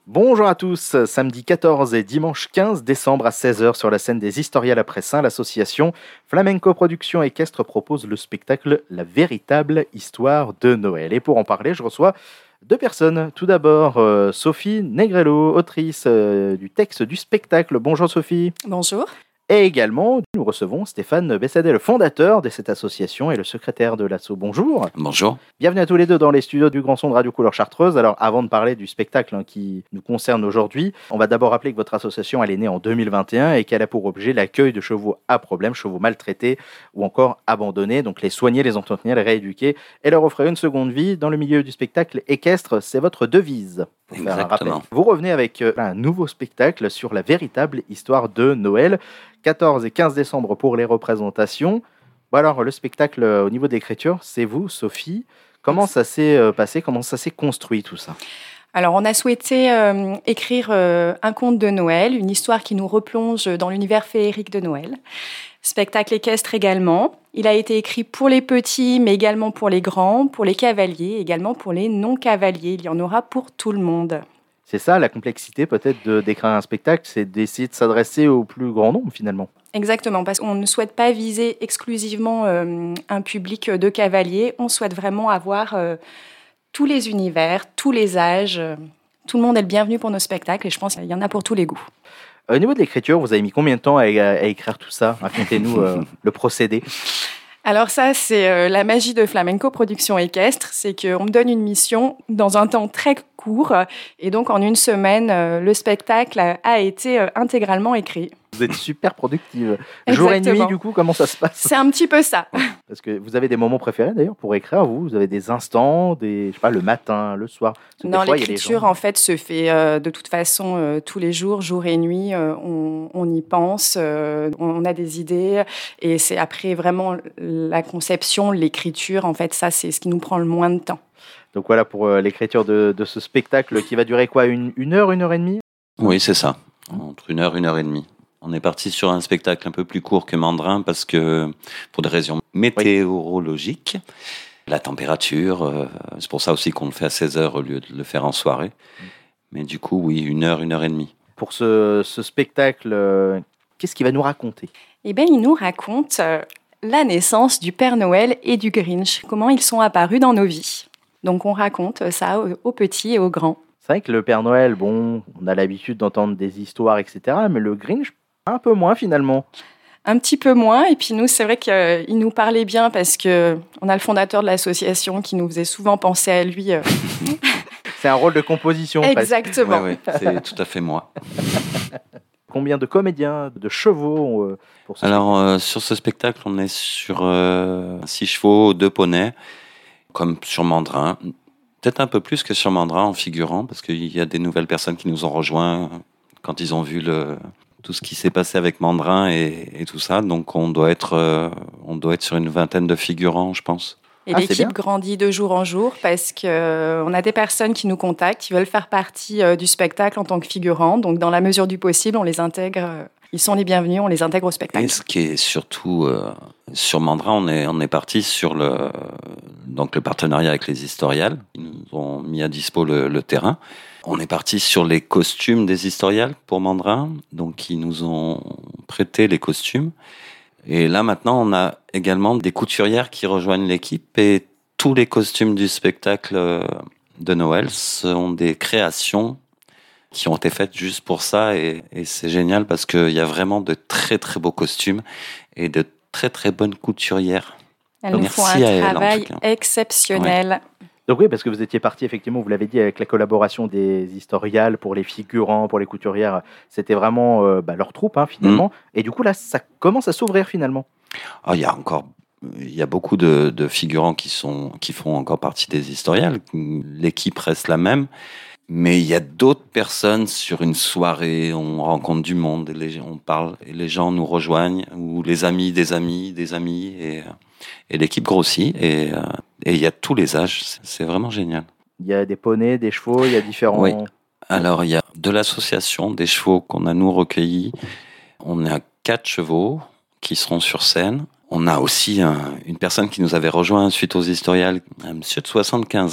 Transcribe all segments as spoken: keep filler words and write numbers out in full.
Bonjour à tous, samedi quatorze et dimanche quinze décembre à seize heures sur la scène des Historiales à Pressin, l'association Flamenco Productions Équestre propose le spectacle La véritable histoire de Noël. Et pour en parler, je reçois deux personnes. Tout d'abord, euh, Sophie Negrello, autrice euh, du texte du spectacle. Bonjour Sophie. Bonjour. Et également, nous recevons Stéphane Bessadet, le fondateur de cette association et le secrétaire de l'asso. Bonjour. Bonjour. Bienvenue à tous les deux dans les studios du Grand Son de Radio Couleur Chartreuse. Alors, avant de parler du spectacle hein, qui nous concerne aujourd'hui, on va d'abord rappeler que votre association, elle est née en deux mille vingt et un et qu'elle a pour objet l'accueil de chevaux à problème, chevaux maltraités ou encore abandonnés. Donc, les soigner, les entretenir, les rééduquer et leur offrir une seconde vie dans le milieu du spectacle équestre. C'est votre devise. Exactement. Vous revenez avec euh, un nouveau spectacle sur la véritable histoire de Noël. quatorze et quinze décembre pour les représentations. Bon alors, le spectacle euh, au niveau d'écriture, c'est vous, Sophie. Comment ça s'est euh, passé? Comment ça s'est construit tout ça? Alors, on a souhaité euh, écrire euh, un conte de Noël, une histoire qui nous replonge dans l'univers féerique de Noël. Spectacle équestre également. Il a été écrit pour les petits, mais également pour les grands, pour les cavaliers, également pour les non-cavaliers. Il y en aura pour tout le monde. C'est ça, la complexité peut-être de, d'écrire un spectacle, c'est d'essayer de s'adresser au plus grand nombre finalement. Exactement, parce qu'on ne souhaite pas viser exclusivement euh, un public de cavaliers. On souhaite vraiment avoir euh, tous les univers, tous les âges. Euh, tout le monde est le bienvenu pour nos spectacles et je pense qu'il y en a pour tous les goûts. Au niveau de l'écriture, vous avez mis combien de temps à, à écrire tout ça? Racontez-nous euh, le procédé. Alors ça, c'est euh, la magie de Flamenco Productions Équestre, c'est qu'on me donne une mission dans un temps très court et donc en une semaine, euh, le spectacle a, a été euh, intégralement écrit. Vous êtes super productive. Jour et nuit, du coup, comment ça se passe? C'est un petit peu ça. Parce que vous avez des moments préférés d'ailleurs pour écrire, vous Vous avez des instants, des, je sais pas, le matin, le soir? Non, l'écriture en fait se fait euh, de toute façon euh, tous les jours, jour et nuit. Euh, on, on y pense, euh, on a des idées et c'est après vraiment la conception, l'écriture. En fait, ça c'est ce qui nous prend le moins de temps. Donc voilà pour euh, l'écriture de, de ce spectacle qui va durer quoi, une, une heure, une heure et demie? Oui, c'est ça. Entre une heure, une heure et demie. On est parti sur un spectacle un peu plus court que Mandrin parce que, pour des raisons météorologiques, oui. La température, euh, c'est pour ça aussi qu'on le fait à seize heures au lieu de le faire en soirée. Mais du coup, oui, une heure, une heure et demie. Pour ce, ce spectacle, euh, qu'est-ce qu'il va nous raconter? Eh bien, il nous raconte euh, la naissance du Père Noël et du Grinch, comment ils sont apparus dans nos vies. Donc, on raconte ça aux, aux petits et aux grands. C'est vrai que le Père Noël, bon, on a l'habitude d'entendre des histoires, et cetera, mais le Grinch, un peu moins finalement. Un petit peu moins, et puis nous, c'est vrai qu'il nous parlait bien parce qu'on a le fondateur de l'association qui nous faisait souvent penser à lui. C'est un rôle de composition. Exactement. Oui, oui, c'est tout à fait moi. Combien de comédiens, de chevaux euh, pour ce Alors, euh, sur ce spectacle, on est sur euh, six chevaux, deux poneys, comme sur Mandrin. Peut-être un peu plus que sur Mandrin en figurant, parce qu'il y a des nouvelles personnes qui nous ont rejoints quand ils ont vu le... tout ce qui s'est passé avec Mandrin et, et tout ça. Donc, on doit, être, euh, on doit être sur une vingtaine de figurants, je pense. Et ah, l'équipe grandit de jour en jour parce qu'on euh, a des personnes qui nous contactent, qui veulent faire partie euh, du spectacle en tant que figurants. Donc, dans la mesure du possible, on les intègre. Euh, ils sont les bienvenus, on les intègre au spectacle. Et ce qui est surtout... Euh, sur Mandrin, on est, on est parti sur le, donc le partenariat avec les Historiales. Ils nous ont mis à dispo le, le terrain. On est parti sur les costumes des Historiales pour Mandrin, donc ils nous ont prêté les costumes. Et là maintenant, on a également des couturières qui rejoignent l'équipe et tous les costumes du spectacle de Noël sont des créations qui ont été faites juste pour ça et, et c'est génial parce qu'il y a vraiment de très très beaux costumes et de très très bonnes couturières. Elles nous font un travail exceptionnel. Ouais. Donc oui, parce que vous étiez parti, effectivement, vous l'avez dit, avec la collaboration des Historiales pour les figurants, pour les couturières. C'était vraiment euh, bah, leur troupe, hein, finalement. Mmh. Et du coup, là, ça commence à s'ouvrir, finalement. Oh, il y a encore... Il y a beaucoup de, de figurants qui, sont, qui font encore partie des Historiales. L'équipe reste la même. Mais il y a d'autres personnes sur une soirée, on rencontre du monde, et les, on parle, et les gens nous rejoignent, ou les amis des amis, des amis, et, et l'équipe grossit, et, et il y a tous les âges, c'est vraiment génial. Il y a des poneys, des chevaux, il y a différents... Oui, alors il y a de l'association, des chevaux qu'on a nous recueillis, on a quatre chevaux qui seront sur scène. On a aussi un, une personne qui nous avait rejoint suite aux Historiales, un monsieur de soixante-quinze ans,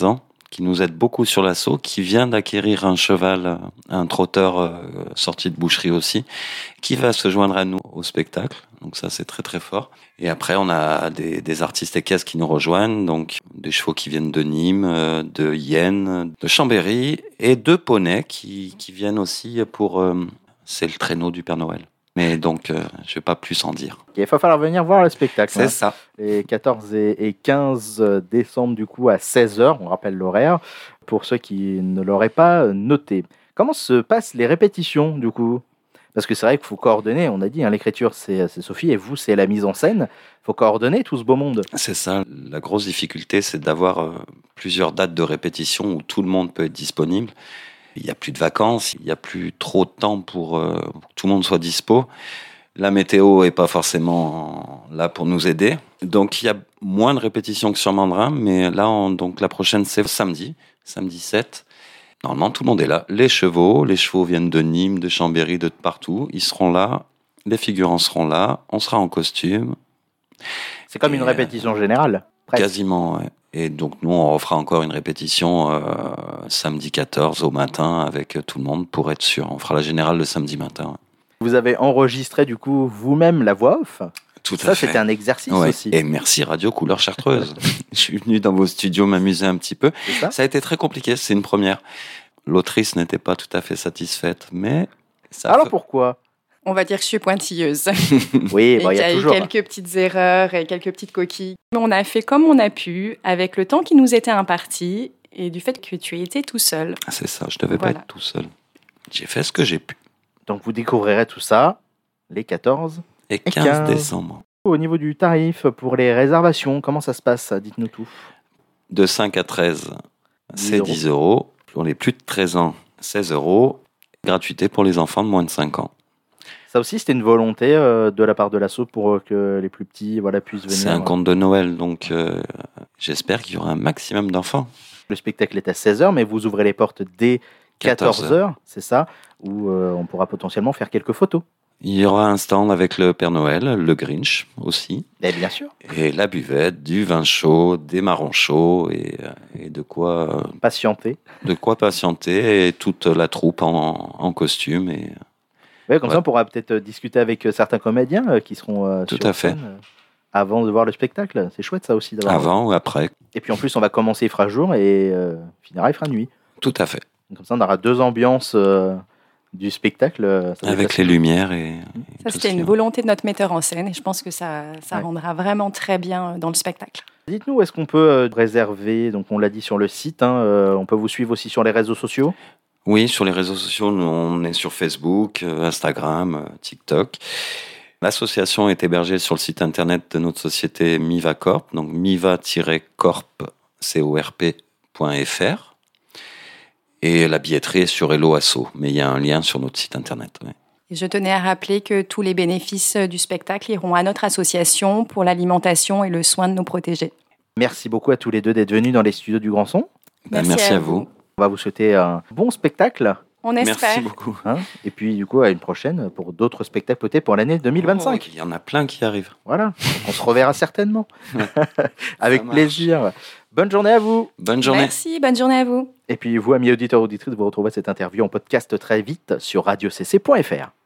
qui nous aide beaucoup sur l'assaut, qui vient d'acquérir un cheval, un trotteur euh, sorti de boucherie aussi, qui va se joindre à nous au spectacle. Donc ça, c'est très très fort. Et après, on a des, des artistes équestres qui nous rejoignent, donc des chevaux qui viennent de Nîmes, euh, de Yenne, de Chambéry, et deux poneys qui, qui viennent aussi pour... Euh, c'est le traîneau du Père Noël. Mais donc, euh, je ne vais pas plus en dire. Il va falloir venir voir le spectacle. C'est hein. ça. Les quatorze et quinze décembre, du coup, à seize heures, on rappelle l'horaire, pour ceux qui ne l'auraient pas noté. Comment se passent les répétitions, du coup ? Parce que c'est vrai qu'il faut coordonner, on a dit, hein, l'écriture, c'est, c'est Sophie, et vous, c'est la mise en scène. Il faut coordonner tout ce beau monde. C'est ça. La grosse difficulté, c'est d'avoir euh, plusieurs dates de répétition où tout le monde peut être disponible. Il n'y a plus de vacances, il n'y a plus trop de temps pour, euh, pour que tout le monde soit dispo. La météo n'est pas forcément là pour nous aider. Donc, il y a moins de répétitions que sur Mandrin, mais là, on, donc, la prochaine, c'est samedi, samedi sept. Normalement, tout le monde est là. Les chevaux, les chevaux viennent de Nîmes, de Chambéry, de partout. Ils seront là, les figurants seront là, on sera en costume. C'est comme Et une répétition générale, presque. Quasiment, ouais. Et donc, nous, on refera encore une répétition euh, samedi quatorze au matin avec tout le monde pour être sûr. On fera la générale le samedi matin. Vous avez enregistré, du coup, vous-même la voix off. Tout à Ça, fait. c'était un exercice Ouais. aussi. Et merci Radio Couleur Chartreuse. Je suis venu dans vos studios m'amuser un petit peu. C'est ça ? Ça a été très compliqué, c'est une première. L'autrice n'était pas tout à fait satisfaite, mais... Ça Alors fait... pourquoi ? On va dire que je suis pointilleuse. Oui, Et bon, il qu'il y y a a eu toujours. quelques petites erreurs et quelques petites coquilles. On a fait comme on a pu, avec le temps qui nous était imparti, et du fait que tu étais tout seul. C'est ça, je devais Voilà. pas être tout seul. J'ai fait ce que j'ai pu. Donc vous découvrirez tout ça les quatorze. Et quinze quinze. décembre. Au niveau du tarif pour les réservations, comment ça se passe ? Dites-nous tout. De cinq à treize, c'est dix dix euros. Pour les plus de treize ans, seize euros. Gratuité pour les enfants de moins de cinq ans. Ça aussi, c'était une volonté euh, de la part de l'asso pour euh, que les plus petits voilà, puissent venir. C'est un conte de Noël, donc euh, j'espère qu'il y aura un maximum d'enfants. Le spectacle est à seize heures, mais vous ouvrez les portes dès quatorze heures, c'est ça, où euh, on pourra potentiellement faire quelques photos. Il y aura un stand avec le Père Noël, le Grinch aussi, Et bien sûr, et la buvette, du vin chaud, des marrons chauds et, et de quoi patienter. de quoi patienter et toute la troupe en, en costume. Et Ouais, comme Ouais. ça, on pourra peut-être euh, discuter avec euh, certains comédiens euh, qui seront euh, Tout sur à fait. scène, euh, avant de voir le spectacle. C'est chouette ça aussi d'avoir. avant ou après, Et puis en plus, on va commencer, il fera jour et euh, finira, il fera nuit. tout à fait, Donc, comme ça, on aura deux ambiances euh, du spectacle. euh, ça va être avec facile. les lumières et, et Ça, tout c'était ce une qui- volonté de notre metteur en scène, et je pense que ça, ça Ouais. rendra vraiment très bien dans le spectacle. Dites-nous, où est-ce qu'on peut euh, réserver? Donc, on l'a dit sur le site. hein, euh, on peut vous suivre aussi sur les réseaux sociaux. Oui, sur les réseaux sociaux, nous, on est sur Facebook, euh, Instagram, euh, TikTok. L'association est hébergée sur le site internet de notre société Miva Corp, donc miva-corp, C O R P point F R. Et la billetterie est sur Hello Asso, mais il y a un lien sur notre site internet. ouais. Et je tenais à rappeler que tous les bénéfices du spectacle iront à notre association pour l'alimentation et le soin de nos protégés. Merci beaucoup à tous les deux d'être venus dans les studios du Grand Son. Ben, Merci merci à à vous. vous. On va vous souhaiter un bon spectacle. On espère. Merci beaucoup. hein, et puis, du coup, à une prochaine pour d'autres spectacles peut-être pour l'année deux mille vingt-cinq. Oh, il y en a plein qui arrivent. Voilà, on se reverra certainement. Avec Ça marche. plaisir. Bonne journée à vous. Bonne journée. Merci, bonne journée à vous. Et puis vous, amis auditeurs, auditrices, vous retrouverez cette interview en podcast très vite sur radio c c point f r.